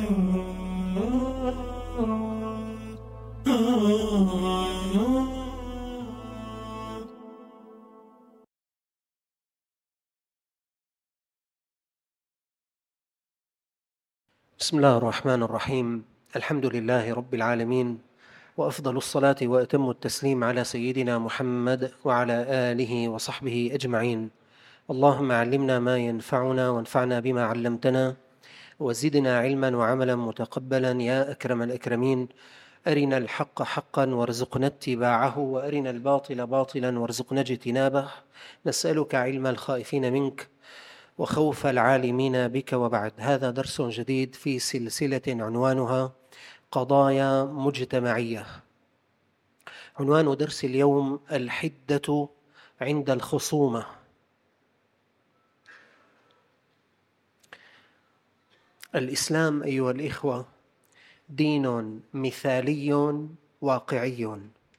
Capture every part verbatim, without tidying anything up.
بسم الله الرحمن الرحيم. الحمد لله رب العالمين، وأفضل الصلاة وأتم التسليم على سيدنا محمد وعلى آله وصحبه أجمعين. اللهم علمنا ما ينفعنا وانفعنا بما علمتنا، وزدنا علما وعملا متقبلا يا أكرم الأكرمين. أرنا الحق حقا وارزقنا اتباعه، وأرنا الباطل باطلا وارزقنا اجتنابه. نسألك علم الخائفين منك وخوف العالمين بك. وبعد، هذا درس جديد في سلسلة عنوانها قضايا مجتمعية. عنوان درس اليوم الحدة عند الخصومة. الإسلام أيها الإخوة دين مثالي واقعي.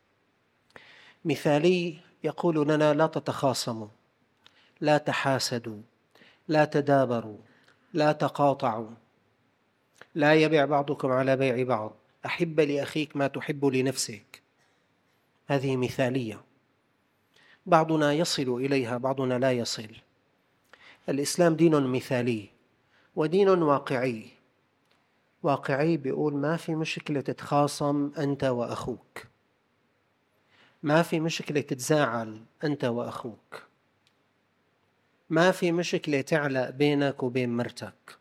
مثالي يقول لنا لا تتخاصموا، لا تحاسدوا، لا تدابروا، لا تقاطعوا، لا يبيع بعضكم على بيع بعض، أحب لأخيك ما تحب لنفسك. هذه مثالية، بعضنا يصل إليها بعضنا لا يصل. الإسلام دين مثالي ودين واقعي. واقعي بيقول ما في مشكلة تتخاصم أنت وأخوك، ما في مشكلة تتزاعل أنت وأخوك، ما في مشكلة تعلق بينك وبين مرتك،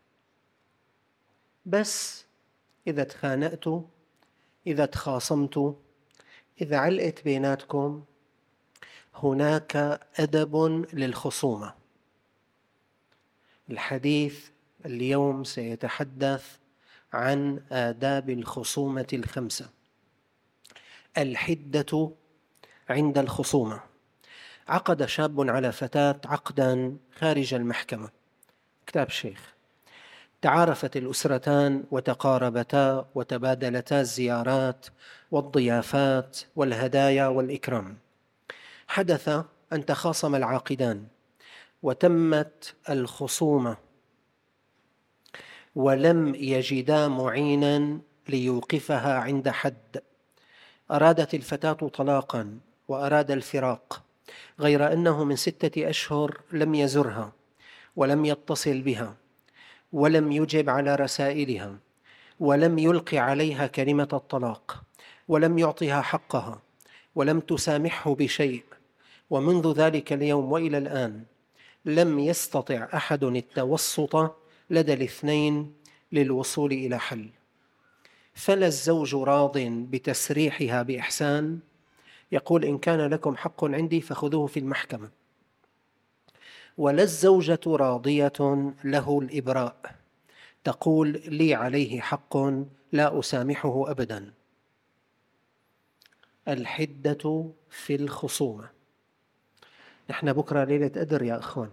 بس إذا تخانقتوا، إذا تخاصمتوا، إذا علقت بيناتكم، هناك أدب للخصومة. الحديث اليوم سيتحدث عن آداب الخصومة الخمسة. الحدة عند الخصومة. عقد شاب على فتاة عقدا خارج المحكمة، كتاب شيخ. تعارفت الأسرتان وتقاربتا وتبادلتا الزيارات والضيافات والهدايا والإكرام. حدث أن تخاصم العاقدان وتمت الخصومة ولم يجدا معينا ليوقفها عند حد. أرادت الفتاة طلاقا وأراد الفراق، غير أنه من ستة أشهر لم يزرها ولم يتصل بها ولم يجب على رسائلها ولم يلقي عليها كلمة الطلاق ولم يعطها حقها ولم تسامحه بشيء. ومنذ ذلك اليوم وإلى الآن لم يستطع أحد التوسط لدى الاثنين للوصول إلى حل. فلا الزوج راض بتسريحها بإحسان، يقول إن كان لكم حق عندي فخذوه في المحكمة، ولا الزوجة راضية له الإبراء، تقول لي عليه حق لا أسامحه أبدا. الحدة في الخصومة. نحن بكرة ليلة قدر يا أخوان،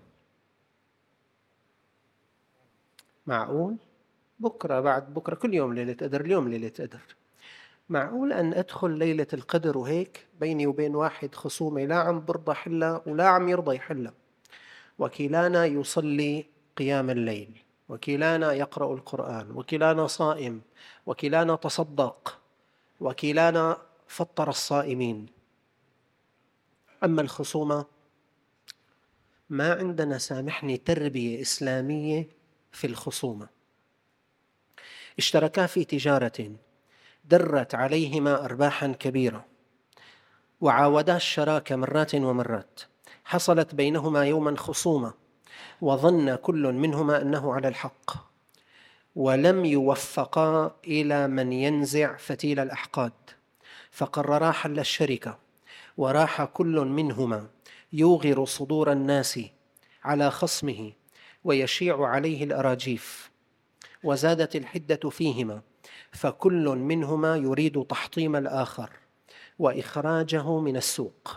معقول؟ بكرة بعد بكرة كل يوم ليلة قدر، اليوم ليلة قدر. معقول أن أدخل ليلة القدر وهيك بيني وبين واحد خصومة لا عم برضى حلها ولا عم يرضى يحلها، وكلانا يصلي قيام الليل، وكلانا يقرأ القرآن، وكلانا صائم، وكلانا تصدق، وكلانا فطر الصائمين. أما الخصومة ما عندنا، سامحني، تربية إسلامية في الخصومة. اشتركا في تجارة درت عليهما أرباحا كبيرة، وعاودا الشراكة مرات ومرات. حصلت بينهما يوما خصومة، وظن كل منهما أنه على الحق، ولم يوفقا إلى من ينزع فتيل الأحقاد، فقررا حل الشركة، وراح كل منهما يوغر صدور الناس على خصمه ويشيع عليه الأراجيف. وزادت الحدة فيهما، فكل منهما يريد تحطيم الآخر وإخراجه من السوق.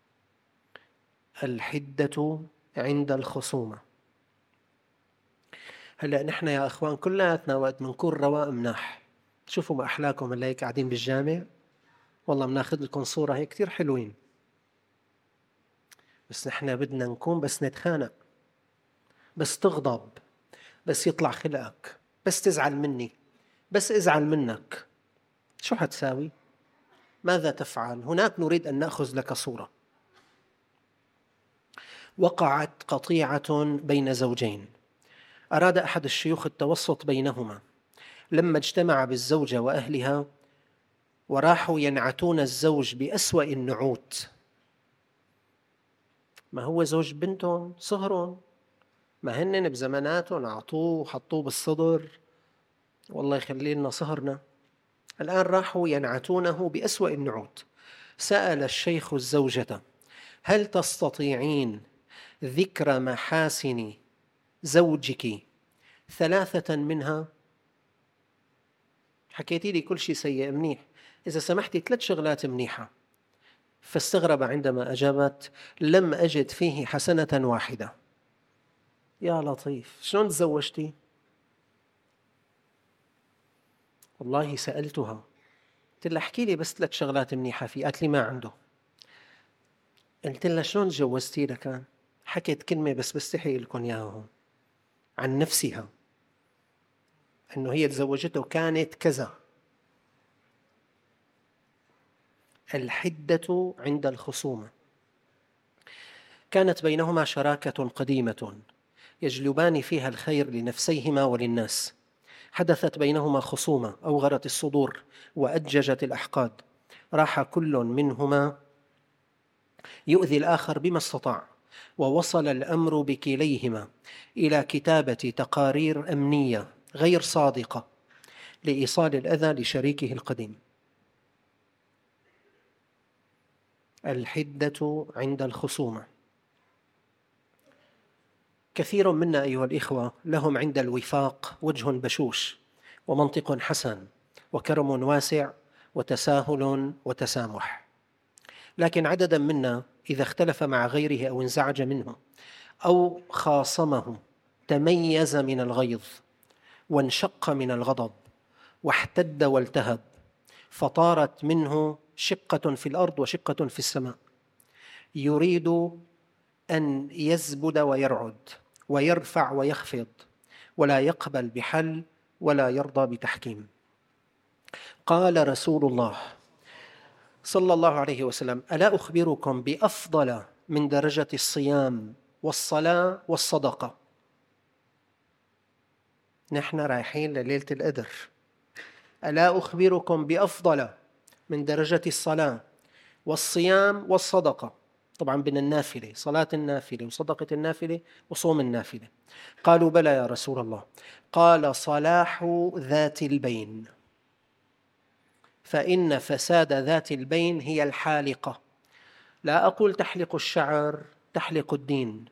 الحدة عند الخصومة. هلأ نحن يا أخوان كلاتنا وقت منكون رواق مناح، شوفوا ما أحلاكم هلا هيك قاعدين بالجامع، والله مناخذ لكم صورة هيك كتير حلوين، بس نحن بدنا نكون بس نتخانق، بس تغضب، بس يطلع خلقك، بس تزعل مني، بس ازعل منك، شو حتساوي؟ ماذا تفعل؟ هناك نريد أن نأخذ لك صورة. وقعت قطيعة بين زوجين، أراد أحد الشيوخ التوسط بينهما، لما اجتمع بالزوجة وأهلها وراحوا ينعتون الزوج بأسوأ النعوت. ما هو زوج بنتهم صهرهم، ما هن بزماناتهم أعطوه وحطوه بالصدر، والله يخلي لنا صهرنا. الآن راحوا ينعتونه بأسوأ النعوت. سأل الشيخ الزوجة: هل تستطيعين ذكر محاسن زوجك ثلاثة منها؟ حكيتي لي كل شيء سيء منيح، إذا سمحتي ثلاث شغلات منيحة. فاستغرب عندما أجابت: لم أجد فيه حسنة واحدة. يا لطيف، شلون تزوجتي؟ والله سألتها، قلت لها احكي لي بس ثلاث شغلات منيحة فيه، قالت لي ما عنده. قلت لها شلون تجوزتي لكان؟ حكت كلمة بس بستحي لكم إياها هون عن نفسها، أنه هي تزوجته كانت كذا. الحدة عند الخصومة. كانت بينهما شراكة قديمة يجلبان فيها الخير لنفسيهما وللناس. حدثت بينهما خصومة أوغرت الصدور وأججت الأحقاد، راح كل منهما يؤذي الآخر بما استطاع، ووصل الأمر بكليهما إلى كتابة تقارير أمنية غير صادقة لإيصال الأذى لشريكه القديم. الحدة عند الخصومة. كثير منا أيها الإخوة لهم عند الوفاق وجه بشوش ومنطق حسن وكرم واسع وتساهل وتسامح، لكن عددا منا إذا اختلف مع غيره أو انزعج منه أو خاصمه تميز من الغيظ وانشق من الغضب واحتد والتهب، فطارت منه شقة في الأرض وشقة في السماء، يريد أن يزبد ويرعد ويرفع ويخفض، ولا يقبل بحل ولا يرضى بتحكيم. قال رسول الله صلى الله عليه وسلم: ألا أخبركم بأفضل من درجة الصيام والصلاة والصدقة؟ نحن رايحين لليلة القدر. ألا أخبركم بأفضل من درجة الصلاة والصيام والصدقة؟ طبعا بين النافلة، صلاة النافلة وصدقة النافلة وصوم النافلة. قالوا: بلى يا رسول الله. قال: صلاح ذات البين، فإن فساد ذات البين هي الحالقة. لا أقول تحلق الشعر، تحلق الدين.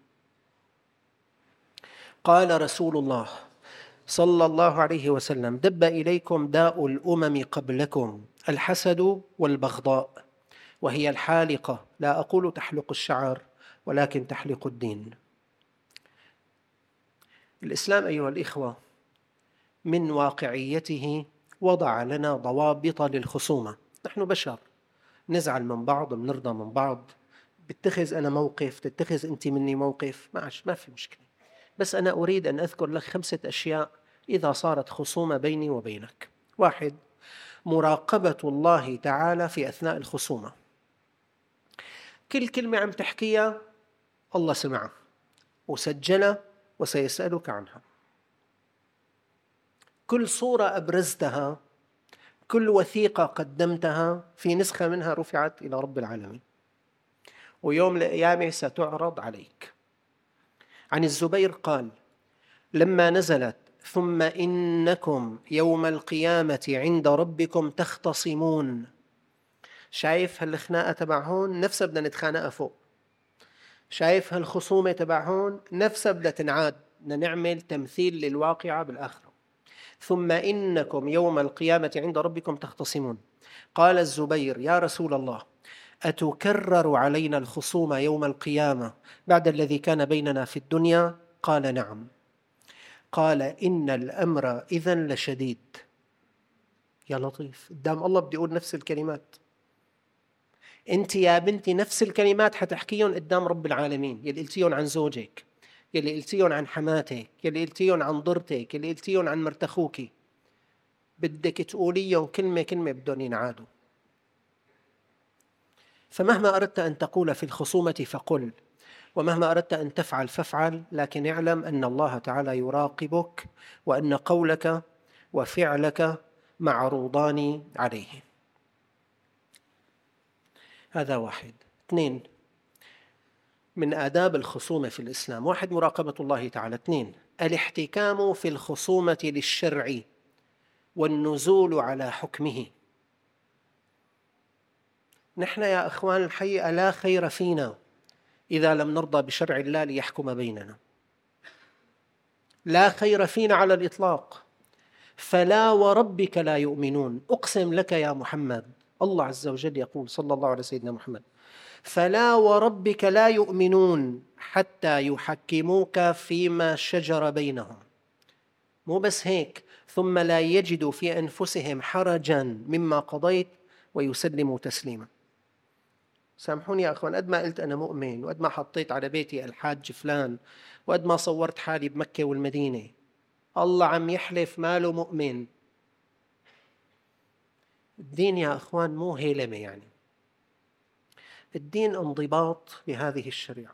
قال رسول الله صلى الله عليه وسلم: دب إليكم داء الأمم قبلكم، الحسد والبغضاء، وهي الحالقة. لا أقول تحلق الشعر ولكن تحلق الدين. الإسلام أيها الإخوة من واقعيته وضع لنا ضوابط للخصومة. نحن بشر، نزعل من بعض، بنرضى من بعض، بتخذ أنا موقف، تتخذ أنت مني موقف، معش ما في مشكلة. بس أنا أريد أن أذكر لك خمسة أشياء إذا صارت خصومة بيني وبينك. واحد: مراقبة الله تعالى في أثناء الخصومة. كل كلمة عم تحكيها الله سمعها وسجلها وسيسألك عنها. كل صورة أبرزتها، كل وثيقة قدمتها، في نسخة منها رفعت إلى رب العالمين، ويوم القيامة ستعرض عليك. عن الزبير قال: لما نزلت: ثم إنكم يوم القيامة عند ربكم تختصمون. شايف هالخناقة تبع هون؟ نفسها بدنا نتخانقها فوق. شايف هالخصومة تبع هون؟ نفسها بدها تنعاد، بدنا نعمل تمثيل للواقعة بالآخرة. ثم إنكم يوم القيامة عند ربكم تختصمون. قال الزبير: يا رسول الله، أتكرر علينا الخصومة يوم القيامة بعد الذي كان بيننا في الدنيا؟ قال: نعم. قال: إن الأمر إذن لشديد. يا لطيف، قدام الله بدي أقول نفس الكلمات. أنت يا بنتي نفس الكلمات حتحكيهم قدام رب العالمين، يلي قلتيهم عن زوجك، يلي قلتيهم عن حماتك، يلي قلتيهم عن ضرتك، يلي قلتيهم عن مرت أخوك. بدك تقوليهم كلمة كلمة بدهم ينعادوا. فمهما أردت أن تقول في الخصومة فقل، ومهما أردت أن تفعل فافعل، لكن اعلم أن الله تعالى يراقبك، وأن قولك وفعلك معروضان عليه. هذا واحد. اثنين، من آداب الخصومة في الإسلام: واحد، مراقبة الله تعالى. اثنين، الاحتكام في الخصومة للشرع والنزول على حكمه. نحن يا أخوان الحقيقة لا خير فينا إذا لم نرضى بشرع الله ليحكم بيننا، لا خير فينا على الإطلاق. فلا وربك لا يؤمنون، أقسم لك يا محمد، الله عز وجل يقول صلى الله على سيدنا محمد: فلا وربك لا يؤمنون حتى يحكموك فيما شجر بينهم. مو بس هيك، ثم لا يجدوا في أنفسهم حرجا مما قضيت ويسلموا تسليما. سامحوني يا أخوان، قد ما قلت أنا مؤمن، وقد ما حطيت على بيتي الحاج فلان، وقد ما صورت حالي بمكة والمدينة، الله عم يحلف ماله مؤمن. الدين يا أخوان مو هيلمة، يعني الدين انضباط بهذه الشريعة.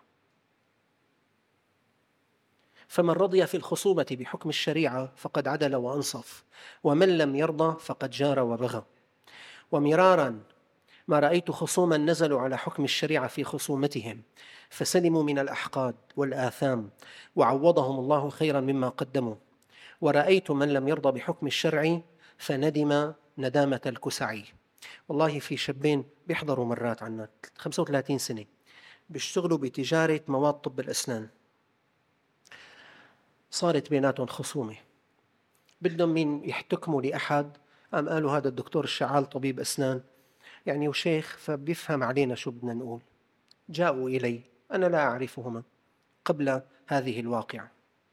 فمن رضي في الخصومة بحكم الشريعة فقد عدل وأنصف، ومن لم يرضى فقد جار وبغى. ومرارا ما رأيت خصوما نزلوا على حكم الشريعة في خصومتهم فسلموا من الأحقاد والآثام وعوضهم الله خيرا مما قدموا، ورأيت من لم يرضى بحكم الشرع فندم ندامة الكسعي. والله في شابين بيحضروا مرات عنا خمسة وثلاثين سنة، بيشتغلوا بتجارة مواد طب الأسنان، صارت بيناتهم خصومة، بدهم مين يحتكموا لأحد، قام قالوا هذا الدكتور الشعال طبيب أسنان يعني وشيخ فبيفهم علينا شو بدنا نقول. جاءوا إلي، أنا لا أعرفهما قبل هذه الواقعة،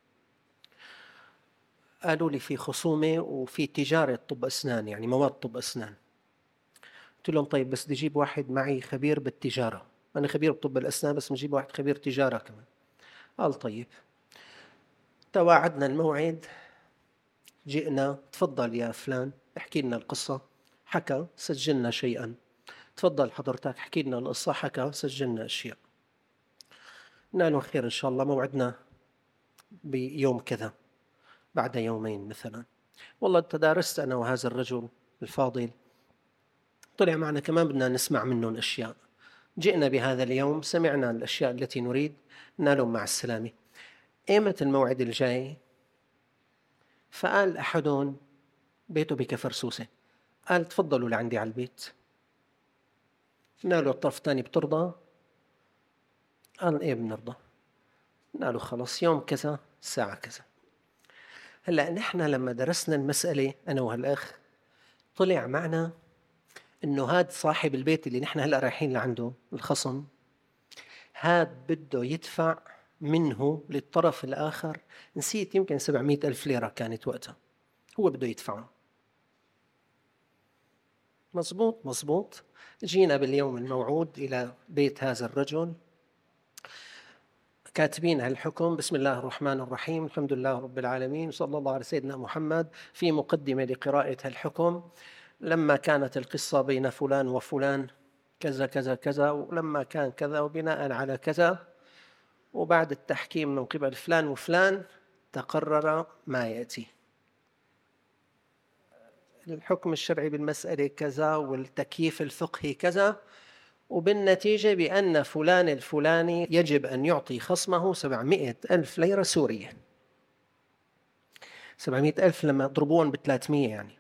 قالوا لي في خصومة وفي تجارة طب أسنان، يعني مواد طب أسنان. قلت لهم طيب بس بدي أجيب واحد معي خبير بالتجارة، أنا خبير بطب الأسنان بس نجيب واحد خبير تجارة كمان. قال طيب. تواعدنا الموعد، جئنا، تفضل يا فلان احكي لنا القصة. حكى، سجلنا شيئا. تفضل حضرتك احكي لنا القصة. حكى، سجلنا أشياء. قلنا له خير إن شاء الله، موعدنا بيوم كذا، بعد يومين مثلا. والله تدارست أنا وهذا الرجل الفاضل، طلع معنا كمان بدنا نسمع منهم أشياء. جئنا بهذا اليوم، سمعنا الأشياء التي نريد، قلنا لهم مع السلامة. إيمة الموعد الجاي؟ فقال أحدهم بيته بكفرسوسة، قال تفضلوا لعندي على البيت. قلنا له الطرف الثاني بترضى؟ قال إيه بنرضى. قلنا له خلص يوم كذا الساعة كذا. هلأ نحن لما درسنا المسألة أنا وهالأخ، طلع معنا إنه هاد صاحب البيت اللي نحن هلأ رايحين لعنده الخصم، هاد بده يدفع منه للطرف الآخر، نسيت يمكن سبعمائة ألف ليرة كانت وقتها، هو بده يدفعه. مزبوط مزبوط. جينا باليوم الموعود إلى بيت هذا الرجل، كاتبين هالحكم: بسم الله الرحمن الرحيم، الحمد لله رب العالمين، صلى الله على سيدنا محمد. في مقدمة لقراءة هالحكم: لما كانت القصة بين فلان وفلان كذا كذا كذا، ولما كان كذا وبناء على كذا، وبعد التحكيم من قبل فلان وفلان تقرر ما يأتي. الحكم الشرعي بالمسألة كذا، والتكييف الفقهي كذا، وبالنتيجة بأن فلان الفلاني يجب أن يعطي خصمه سبعمائة ألف ليرة سورية. سبعمائة ألف لما يضربون بثلاثمائة يعني.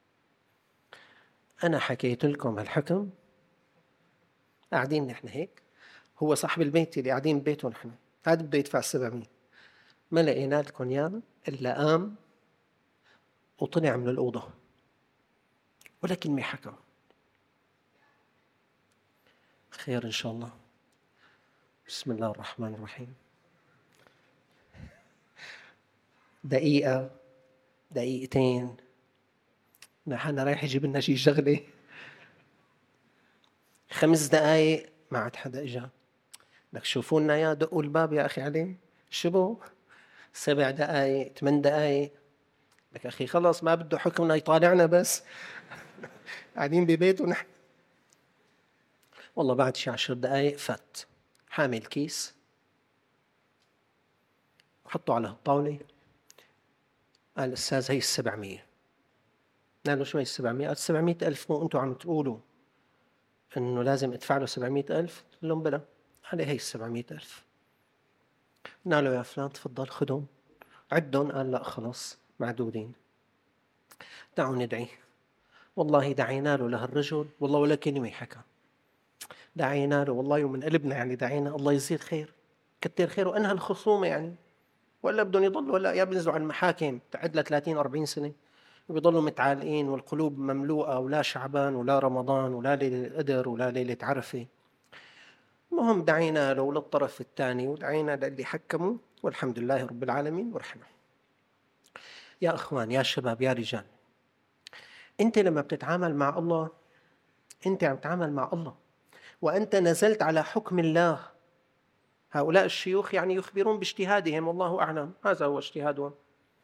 أنا حكيت لكم هالحكم، قاعدين نحن هيك، هو صاحب البيت اللي قاعدين ببيته نحن، هذا بده يدفع السبعمائة، ما لقينا لكم إياه إلا قام وطلع من الأوضة ولا كلمة حكى. خير إن شاء الله. بسم الله الرحمن الرحيم. دقيقة، دقيقتين، نحن رايح يجيب لنا شي شغلة. خمس دقايق ما عاد حدا إجا. لك شوفوا لنا يا دقوا الباب يا أخي عليه. شبو؟ سبع دقايق، ثمان دقايق، لك أخي خلص ما بده حكمنا يطالعنا بس قاعدين ببيته نحن. والله بعد شي عشر دقايق فات حامل كيس وحطه على الطاولة. قال أستاذ هي السبعمية. قال له شو هي السبعمية؟ قال سبعمية ألف. مو أنتوا عم تقولوا إنه لازم أدفع له سبعمية ألف؟ قال لهم بلا. قال هي السبعمية ألف. قلنا له يا فلان تفضل خدهم عدهم. قال لا خلص معدودين. دعوا ندعي. والله دعينا له لهالرجل والله ولا كلمة حكى. دعينا له والله ومن قلبنا يعني دعينا الله يزيد خير كتر خير وأنهى الخصومة يعني. ولا بدهم يضلوا ولا يا بينزلوا على المحاكم تعد ل ثلاثين أربعين سنة وبيضلوا متعالقين والقلوب مملوءة ولا شعبان ولا رمضان ولا ليلة القدر ولا ليلة عرفة. المهم دعينا له للطرف الثاني ودعينا للي حكموا والحمد لله رب العالمين ورحمه. يا أخوان يا شباب يا رجال، أنت لما بتتعامل مع الله أنت عم تتعامل مع الله وأنت نزلت على حكم الله. هؤلاء الشيوخ يعني يخبرون باجتهادهم والله أعلم هذا هو اجتهادهم.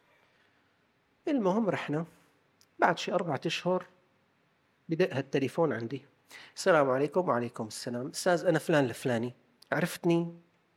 المهم رحنا بعد شي أربعة أشهر بدق هالتليفون عندي. السلام عليكم. وعليكم السلام. أستاذ أنا فلان الفلاني عرفتني؟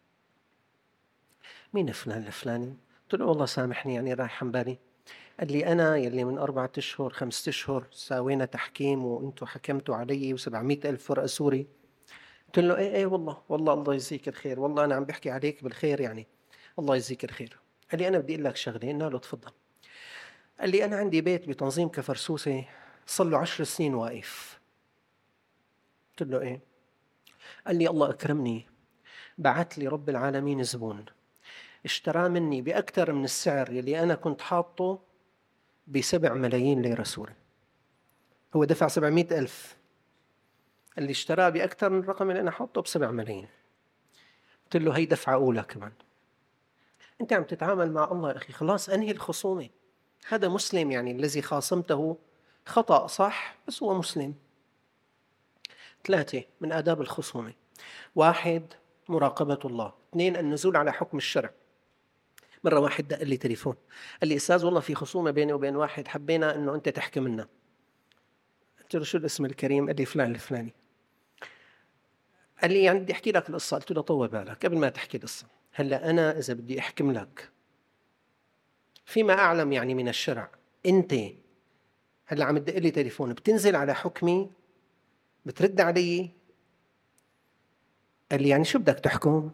مين فلان الفلاني؟ قلت له والله سامحني يعني رايح عن بالي. قال لي أنا يلي من أربعة أشهر خمسة أشهر ساوينا تحكيم وأنتوا حكمتوا علي وسبعمية ألف فرق سوري. قلت له إيه إيه والله والله الله يجزيك الخير والله أنا عم بحكي عليك بالخير يعني الله يجزيك الخير. قال لي أنا بدي أقول لك شغلة. قلنا له تفضل. قال لي أنا عندي بيت بتنظيم كفرسوسة صار له عشر سنين واقف. قلت له إيه؟ قال لي الله أكرمني بعت لي رب العالمين زبون اشترى مني بأكثر من السعر يلي أنا كنت حاطه بسبع ملايين ليرة سوري. هو دفع سبعمية ألف اللي اشتراه بأكثر من الرقم اللي أنا حاطه بسبع ملايين. قلت له هي دفعة أولى كمان. أنت عم تتعامل مع الله يا أخي خلاص أنهي الخصومة. هذا مسلم يعني الذي خاصمته خطأ صح بس هو مسلم. ثلاثة من آداب الخصومة: واحد مراقبة الله. اثنين النزول على حكم الشرع. مرة واحد دق لي تليفون قال لي أستاذ والله في خصومة بيني وبين واحد حبينا أنه أنت تحكم لنا. قلت له شو الاسم الكريم؟ قال لي فلان الفلاني. قال لي يعني بدي أحكي لك القصة. قلت له طول بالك قبل ما تحكي القصة. هلا أنا إذا بدي أحكم لك فيما أعلم يعني من الشرع أنت هلا عم تدق لي تليفون بتنزل على حكمي بترد علي؟ قال لي يعني شو بدك تحكم؟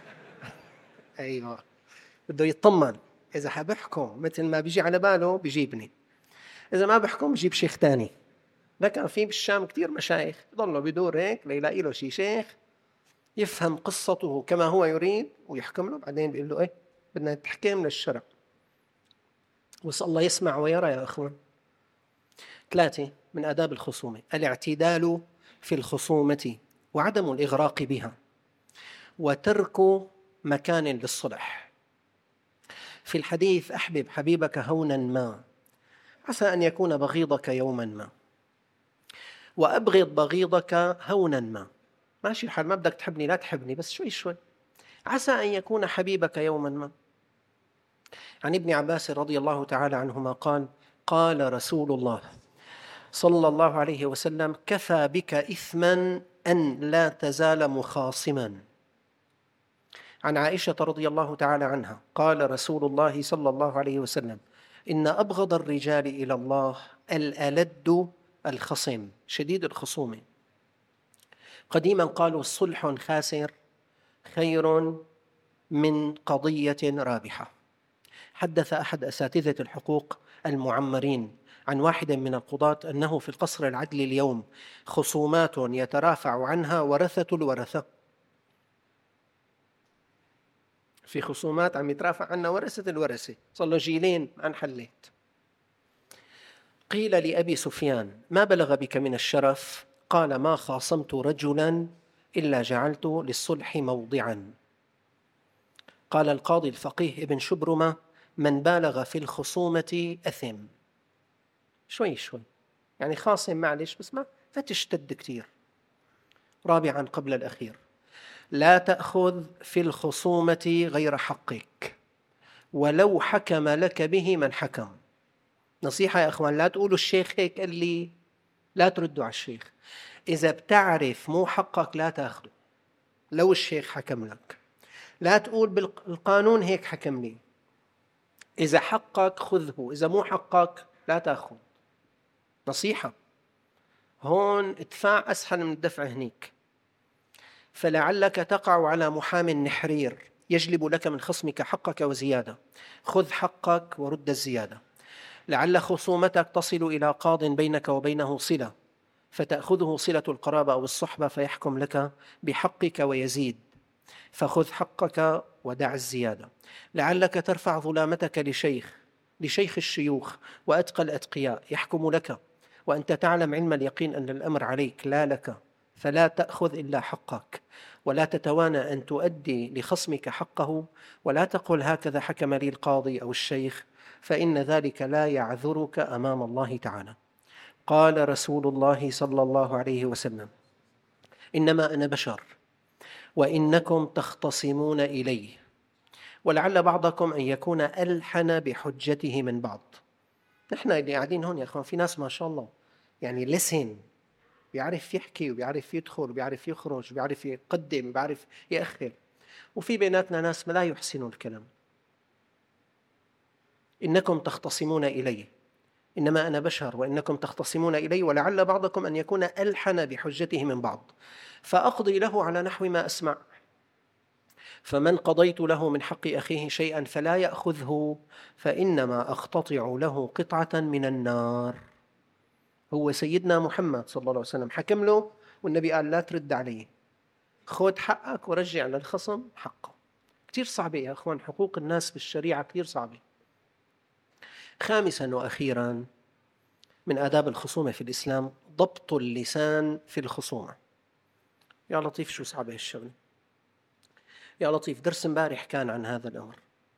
أيوة بده يطمن إذا حبحكم مثل ما بيجي على باله بيجيبني، إذا ما بحكم بجيب شيخ تاني. لكن في بالشام كتير مشايخ بضله بدور هيك ليلاقي له شي شيخ يفهم قصته كما هو يريد ويحكم له بعدين بيقول له إيه بدنا تحكم للشرع. وصلى الله يسمع ويرى يا أخوان. ثلاثة من آداب الخصومة: الاعتدال في الخصومة وعدم الإغراق بها وترك مكان للصلح. في الحديث أحبب حبيبك هونا ما عسى أن يكون بغيضك يوما ما وأبغض بغيضك هونا ما. ماشي الحال ما بدك تحبني لا تحبني بس شوي شوي عسى أن يكون حبيبك يوما ما. عن ابن عباس رضي الله تعالى عنهما قال قال رسول الله صلى الله عليه وسلم كفى بك إثما أن لا تزال مخاصما. عن عائشة رضي الله تعالى عنها قال رسول الله صلى الله عليه وسلم إن أبغض الرجال إلى الله الألد الخصم شديد الخصومة. قديما قالوا صلح خاسر خير من قضية رابحة. حدث أحد أساتذة الحقوق المعمرين عن واحد من القضاة أنه في القصر العدلي اليوم خصومات يترافع عنها ورثة الورثة. في خصومات عم يترافع عنها ورثة الورثة صار له جيلين عن حليت. قيل لأبي سفيان ما بلغ بك من الشرف؟ قال ما خاصمت رجلا إلا جعلت للصلح موضعا. قال القاضي الفقيه ابن شبرمة من بالغ في الخصومة أثم. شوي شوي يعني خاصم معلش بس ما فتشتد كتير. رابعا قبل الأخير لا تأخذ في الخصومة غير حقك ولو حكم لك به من حكم. نصيحة يا أخوان، لا تقولوا الشيخ هيك قال لي، لا تردوا على الشيخ. إذا بتعرف مو حقك لا تأخذه لو الشيخ حكم لك. لا تقول بالقانون هيك حكم لي. إذا حقك خذه، إذا مو حقك لا تأخذ. نصيحة. هون ادفع أسهل من الدفع هنيك. فلعلك تقع على محام نحرير يجلب لك من خصمك حقك وزيادة. خذ حقك ورد الزيادة. لعل خصومتك تصل إلى قاض بينك وبينه صلة، فتأخذه صلة القرابة أو الصحبة فيحكم لك بحقك ويزيد، فخذ حقك ودع الزيادة. لعلك ترفع ظلامتك لشيخ لشيخ الشيوخ وأتقى الأتقياء يحكم لك، وأنت تعلم علم اليقين أن الأمر عليك لا لك، فلا تأخذ إلا حقك، ولا تتوانى أن تؤدي لخصمك حقه، ولا تقل هكذا حكم لي القاضي أو الشيخ، فإن ذلك لا يعذرك أمام الله تعالى. قال رسول الله صلى الله عليه وسلم: إنما أنا بشر وإنكم تختصمون إلي، ولعل بعضكم أن يكون ألحن بحجته من بعض. نحن اللي قاعدين هون يا أخوان في ناس ما شاء الله يعني لسن، بيعرف يحكي وبيعرف يدخل وبيعرف يخرج وبيعرف يقدم وبيعرف يأخر، وفي بيناتنا ناس لا يحسنوا الكلام. إنكم تختصمون إلي، إنما أنا بشر وإنكم تختصمون إلي، ولعل بعضكم أن يكون ألحن بحجته من بعض، فأقضي له على نحو ما أسمع. فمن قضيت له من حق أخيه شيئا فلا يأخذه، فإنما أقتطع له قطعة من النار. هو سيدنا محمد صلى الله عليه وسلم حكم له، والنبي قال لا ترد عليه، خذ حقك ورجع للخصم حقه. كتير صعبة يا أخوان، حقوق الناس بالشريعة كتير صعبة. خامسا وأخيرا من آداب الخصومة في الإسلام ضبط اللسان في الخصومة. يا لطيف شو صعبة هالشغلة. يا لطيف درس امبارح كان عن هذا الأمر.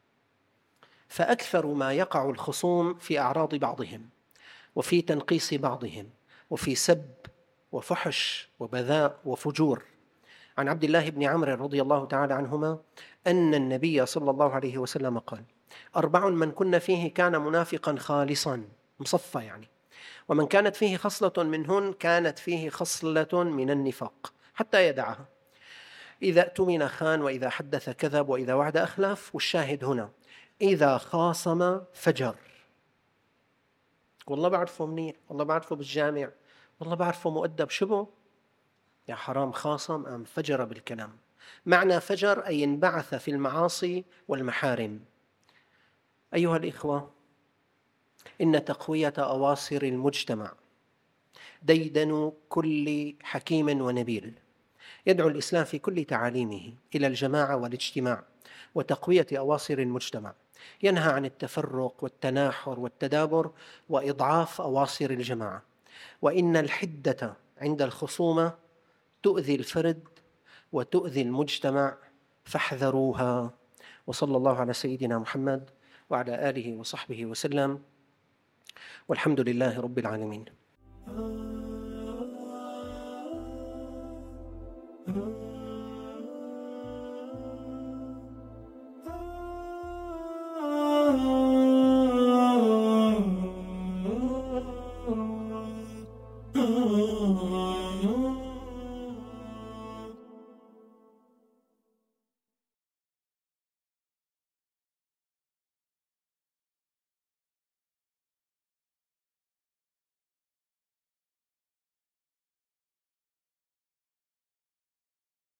فأكثر ما يقع الخصوم في أعراض بعضهم، وفي تنقيص بعضهم، وفي سب وفحش وبذاء وفجور. عن عبد الله بن عمرو رضي الله تعالى عنهما أن النبي صلى الله عليه وسلم قال: أربع من كن فيه كان منافقا خالصا، مصفى يعني، ومن كانت فيه خصلة منهن كانت فيه خصلة من النفاق حتى يدعها: إذا اؤتمن خان، وإذا حدث كذب، وإذا وعد أخلف. والشاهد هنا: إذا خاصم فجر. والله بعرفه منيح، والله بعرفه بالجامع، والله بعرفه مؤدب، شبه يا حرام خاصم أم فجر بالكلام. معنى فجر أي انبعث في المعاصي والمحارم. أيها الإخوة، إن تقوية أواصر المجتمع ديدن كل حكيم ونبيل. يدعو الإسلام في كل تعاليمه إلى الجماعة والاجتماع وتقوية أواصر المجتمع، ينهى عن التفرق والتناحر والتدابر وإضعاف أواصر الجماعة. وإن الحدة عند الخصومة تؤذي الفرد وتؤذي المجتمع، فاحذروها. وصلى الله على سيدنا محمد وعلى آله وصحبه وسلم، والحمد لله رب العالمين.